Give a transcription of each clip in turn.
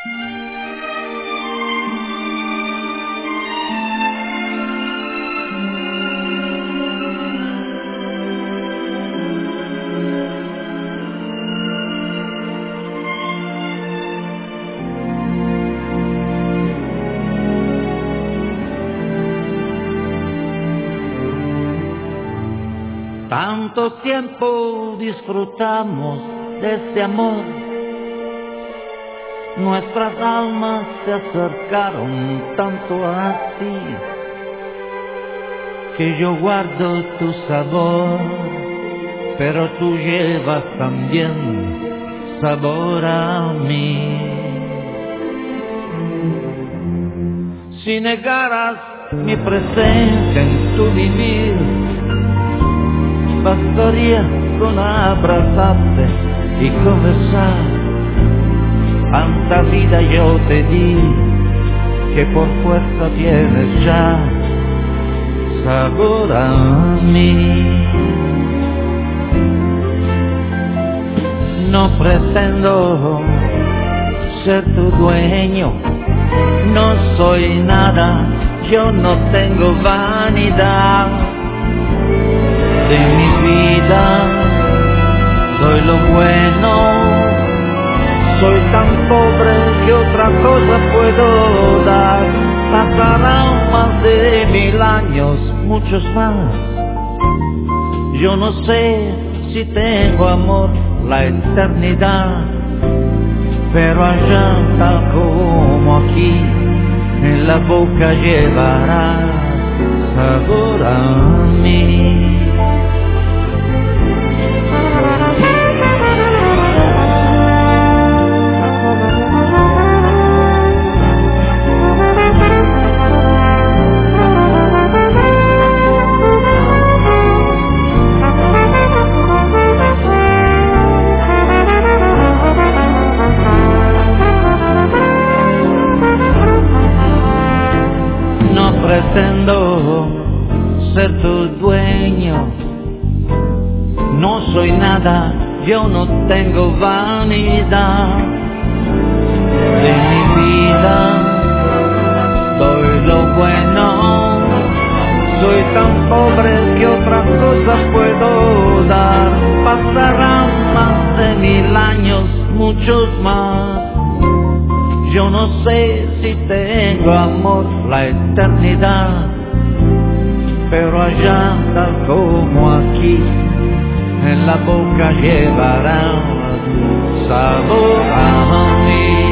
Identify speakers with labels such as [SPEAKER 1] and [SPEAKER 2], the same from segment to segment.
[SPEAKER 1] Tanto tiempo disfrutamos de este amor, nuestras almas se acercaron tanto así, que yo guardo tu sabor, pero tú llevas también sabor a mí. Si negaras mi presencia en tu vivir, bastaría con abrazarte y conversar. Tanta vida yo te di, que por fuerza tienes ya sabor a mí. No pretendo ser tu dueño, no soy nada, yo no tengo vanidad. De mi vida soy lo bueno, soy tan pobre que otra cosa puedo dar. Pasarán más de 1000 años, muchos más. Yo no sé si tengo amor la eternidad, pero allá tal como aquí, en la boca llevarás sabor a mí. Pretendo ser tu dueño, no soy nada, yo no tengo vanidad. De mi vida doy lo bueno, soy tan pobre que otra cosa puedo dar. Pasarán más de 1000 años, muchos más. Yo no sé si tengo amor la eternidad, pero allá tal como aquí, en la boca llevarás sabor a mí.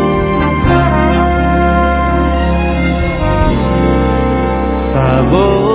[SPEAKER 1] Sabor